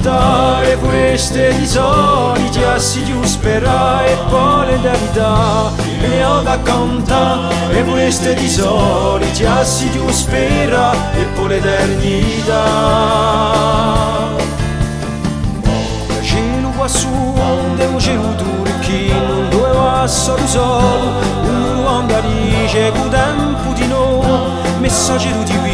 cantare foreste di soli ti assi giù spera e poi l'eternità e ho da cantare e foreste di soli ti assi giù spera e poi l'eternità. Cielo qua su onde un cielo turchino non doveva solo solo un quando dice che tempo di no messaggero di